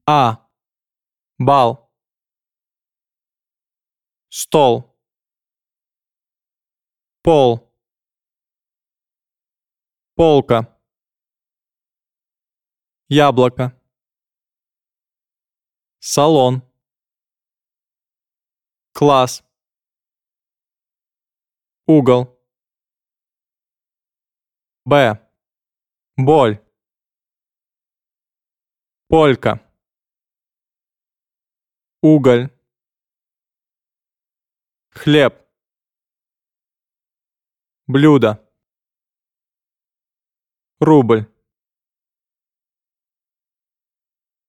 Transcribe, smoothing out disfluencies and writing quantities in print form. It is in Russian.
А. Бал. Стол. Пол. Полка. Яблоко. Салон. Класс. Угол. Б. Боль. Полька. Уголь. Хлеб. Блюдо. Рубль.